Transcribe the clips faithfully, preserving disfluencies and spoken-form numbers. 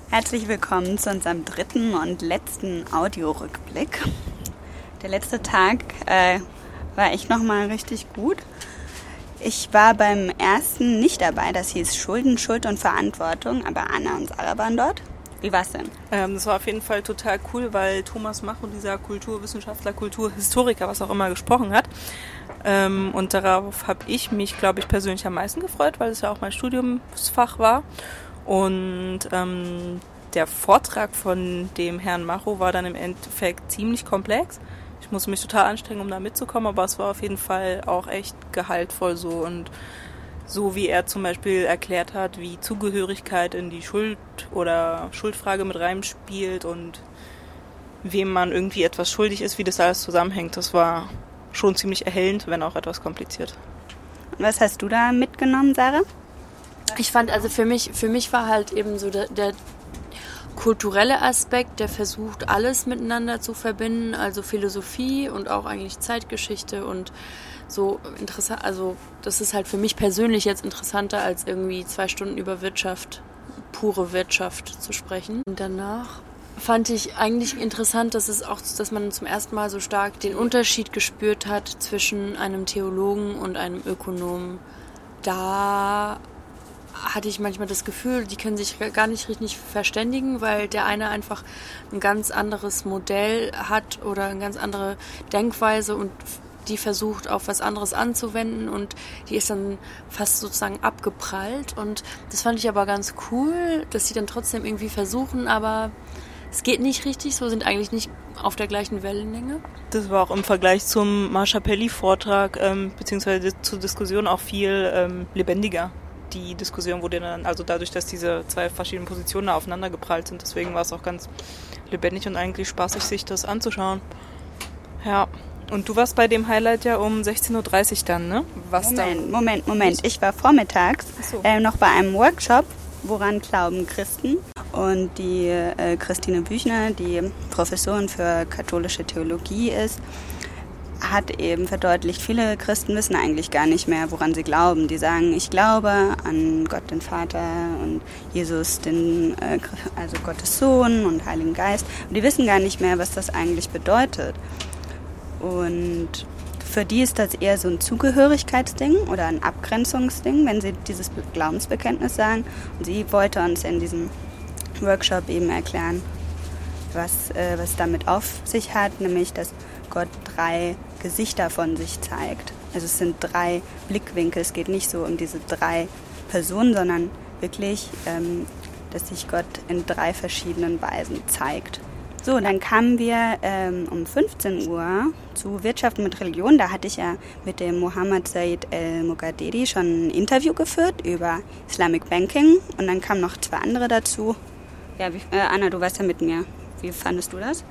Herzlich willkommen zu unserem dritten und letzten Audiorückblick. Der letzte Tag äh, war echt nochmal richtig gut. Ich war beim ersten nicht dabei, das hieß Schulden, Schuld und Verantwortung, aber Anna und Sarah waren dort. Wie war's denn? Ähm, das war auf jeden Fall total cool, weil Thomas Mach und dieser Kulturwissenschaftler, Kulturhistoriker, was auch immer, gesprochen hat. Ähm, und darauf habe ich mich, glaube ich, persönlich am meisten gefreut, weil es ja auch mein Studiumsfach war. Und ähm, der Vortrag von dem Herrn Macho war dann im Endeffekt ziemlich komplex. Ich musste mich total anstrengen, um da mitzukommen, aber es war auf jeden Fall auch echt gehaltvoll so. Und so wie er zum Beispiel erklärt hat, wie Zugehörigkeit in die Schuld- oder Schuldfrage mit reinspielt und wem man irgendwie etwas schuldig ist, wie das alles zusammenhängt, das war schon ziemlich erhellend, wenn auch etwas kompliziert. Was hast du da mitgenommen, Sarah? Ich fand, also für mich, für mich war halt eben so der, der kulturelle Aspekt, der versucht, alles miteinander zu verbinden, also Philosophie und auch eigentlich Zeitgeschichte und so interessant, also das ist halt für mich persönlich jetzt interessanter, als irgendwie zwei Stunden über Wirtschaft, pure Wirtschaft zu sprechen. Und danach fand ich eigentlich interessant, dass es auch, dass man zum ersten Mal so stark den Unterschied gespürt hat zwischen einem Theologen und einem Ökonomen. Da hatte ich manchmal das Gefühl, die können sich gar nicht richtig verständigen, weil der eine einfach ein ganz anderes Modell hat oder eine ganz andere Denkweise und die versucht, auf was anderes anzuwenden und die ist dann fast sozusagen abgeprallt. Und das fand ich aber ganz cool, dass sie dann trotzdem irgendwie versuchen, aber es geht nicht richtig, so sind eigentlich nicht auf der gleichen Wellenlänge. Das war auch im Vergleich zum Marsha-Pelli-Vortrag ähm, beziehungsweise zur Diskussion auch viel ähm, lebendiger. Die Diskussion wurde dann, also dadurch, dass diese zwei verschiedenen Positionen aufeinander geprallt sind, deswegen war es auch ganz lebendig und eigentlich spaßig, sich das anzuschauen. Ja, und du warst bei dem Highlight ja um sechzehn Uhr dreißig dann, ne? Was Moment, da? Moment, Moment. Ich war vormittags so. äh, noch bei einem Workshop, woran glauben Christen. Und die äh, Christine Büchner, die Professorin für katholische Theologie ist, hat eben verdeutlicht, viele Christen wissen eigentlich gar nicht mehr, woran sie glauben. Die sagen, ich glaube an Gott den Vater und Jesus, den, äh, also Gottes Sohn und Heiligen Geist. Und die wissen gar nicht mehr, was das eigentlich bedeutet. Und für die ist das eher so ein Zugehörigkeitsding oder ein Abgrenzungsding, wenn sie dieses Glaubensbekenntnis sagen. Und sie wollte uns in diesem Workshop eben erklären, was, äh, was damit auf sich hat, nämlich, dass Gott drei Gesichter von sich zeigt. Also es sind drei Blickwinkel. Es geht nicht so um diese drei Personen, sondern wirklich, ähm, dass sich Gott in drei verschiedenen Weisen zeigt. So, dann kamen wir ähm, um fünfzehn Uhr zu Wirtschaft mit Religion. Da hatte ich ja mit dem Mohammed Said El-Mogadedi schon ein Interview geführt über Islamic Banking. Und dann kamen noch zwei andere dazu. Ja, wie, äh, Anna, du warst ja mit mir. Wie fandest du das?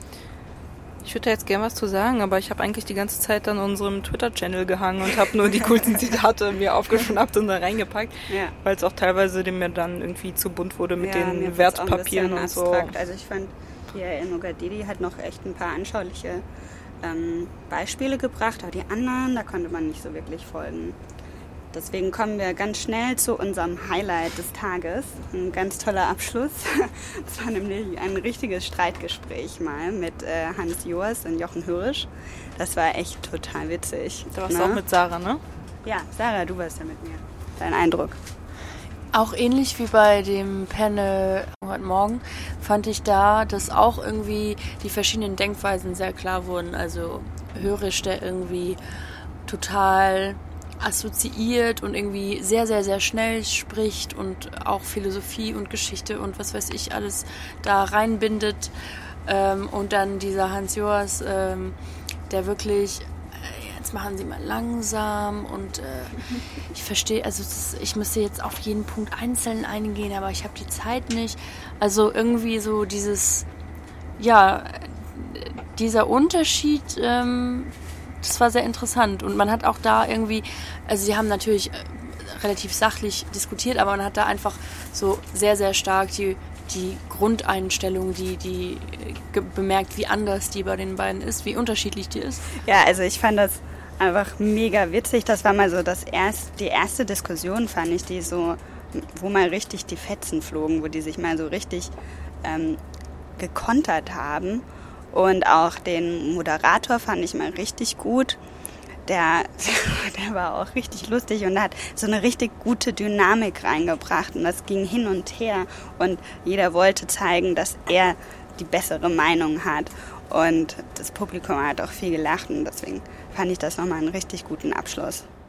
Ich würde da jetzt gerne was zu sagen, aber ich habe eigentlich die ganze Zeit an unserem Twitter-Channel gehangen und habe nur die coolsten Zitate mir aufgeschnappt und da reingepackt, ja. Weil es auch teilweise dem mir dann irgendwie zu bunt wurde mit ja, den Wertpapieren und so. Also ich fand, hier El Mogadedi hat noch echt ein paar anschauliche ähm, Beispiele gebracht, aber die anderen, da konnte man nicht so wirklich folgen. Deswegen kommen wir ganz schnell zu unserem Highlight des Tages. Ein ganz toller Abschluss. Das war nämlich ein richtiges Streitgespräch mal mit äh, Hans Joas und Jochen Hürrisch. Das war echt total witzig. Du warst ne? auch mit Sarah, ne? Ja, Sarah, du warst ja mit mir. Dein Eindruck? Auch ähnlich wie bei dem Panel heute Morgen fand ich da, dass auch irgendwie die verschiedenen Denkweisen sehr klar wurden. Also Hürrisch, der irgendwie total assoziiert und irgendwie sehr, sehr, sehr schnell spricht und auch Philosophie und Geschichte und was weiß ich alles da reinbindet. Ähm, und dann dieser Hans Joas, ähm, der wirklich, äh, jetzt machen Sie mal langsam und äh, ich verstehe, also das, ich müsste jetzt auf jeden Punkt einzeln eingehen, aber ich habe die Zeit nicht. Also irgendwie so dieses, ja, dieser Unterschied, ähm, das war sehr interessant und man hat auch da irgendwie, also sie haben natürlich relativ sachlich diskutiert, aber man hat da einfach so sehr, sehr stark die, die Grundeinstellung, die, die ge- bemerkt, wie anders die bei den beiden ist, wie unterschiedlich die ist. Ja, also ich fand das einfach mega witzig. Das war mal so das erst, die erste Diskussion, fand ich, die so wo mal richtig die Fetzen flogen, wo die sich mal so richtig ähm, gekontert haben. Und auch den Moderator fand ich mal richtig gut. Der, der war auch richtig lustig und hat so eine richtig gute Dynamik reingebracht. Und das ging hin und her. Und jeder wollte zeigen, dass er die bessere Meinung hat. Und das Publikum hat auch viel gelacht. Und deswegen fand ich das nochmal einen richtig guten Abschluss.